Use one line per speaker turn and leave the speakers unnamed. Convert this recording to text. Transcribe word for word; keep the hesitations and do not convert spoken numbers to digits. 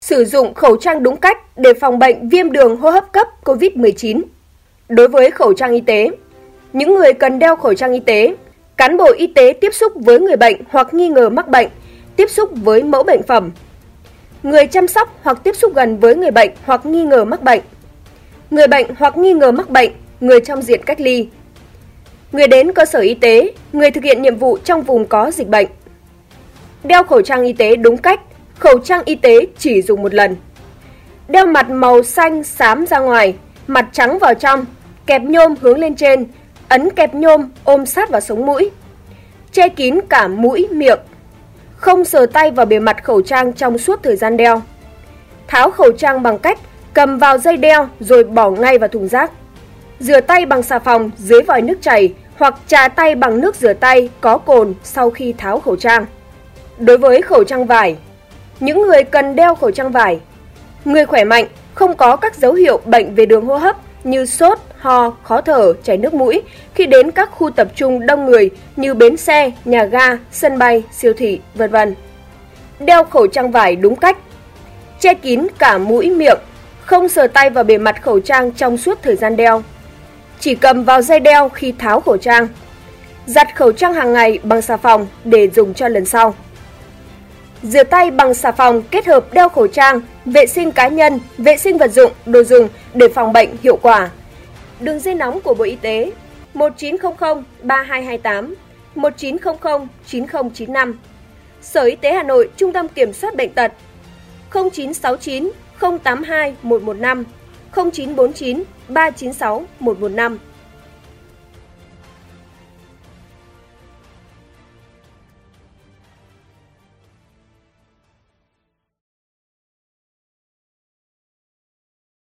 Sử dụng khẩu trang đúng cách để phòng bệnh viêm đường hô hấp cấp Covid mười chín. Đối với khẩu trang y tế, những người cần đeo khẩu trang y tế, cán bộ y tế tiếp xúc với người bệnh hoặc nghi ngờ mắc bệnh, tiếp xúc với mẫu bệnh phẩm, người chăm sóc hoặc tiếp xúc gần với người bệnh hoặc nghi ngờ mắc bệnh, người bệnh hoặc nghi ngờ mắc bệnh, người trong diện cách ly, người đến cơ sở y tế, người thực hiện nhiệm vụ trong vùng có dịch bệnh. Đeo khẩu trang y tế đúng cách, khẩu trang y tế chỉ dùng một lần. Đeo mặt màu xanh xám ra ngoài, mặt trắng vào trong, kẹp nhôm hướng lên trên, ấn kẹp nhôm ôm sát vào sống mũi. Che kín cả mũi, miệng. Không sờ tay vào bề mặt khẩu trang trong suốt thời gian đeo. Tháo khẩu trang bằng cách cầm vào dây đeo rồi bỏ ngay vào thùng rác. Rửa tay bằng xà phòng dưới vòi nước chảy hoặc chà tay bằng nước rửa tay có cồn sau khi tháo khẩu trang. Đối với khẩu trang vải, những người cần đeo khẩu trang vải, người khỏe mạnh, không có các dấu hiệu bệnh về đường hô hấp như sốt, ho, khó thở, chảy nước mũi khi đến các khu tập trung đông người như bến xe, nhà ga, sân bay, siêu thị, vân vân. Đeo khẩu trang vải đúng cách. Che kín cả mũi, miệng, không sờ tay vào bề mặt khẩu trang trong suốt thời gian đeo. Chỉ cầm vào dây đeo khi tháo khẩu trang. Giặt khẩu trang hàng ngày bằng xà phòng để dùng cho lần sau. Rửa tay bằng xà phòng kết hợp đeo khẩu trang, vệ sinh cá nhân, vệ sinh vật dụng, đồ dùng để phòng bệnh hiệu quả. Đường dây nóng của Bộ Y tế một chín không không ba hai hai tám, một chín không không chín không chín năm. Sở Y tế Hà Nội, Trung tâm Kiểm soát Bệnh tật không chín sáu chín không tám hai một một năm, không chín bốn chín ba chín sáu một một năm.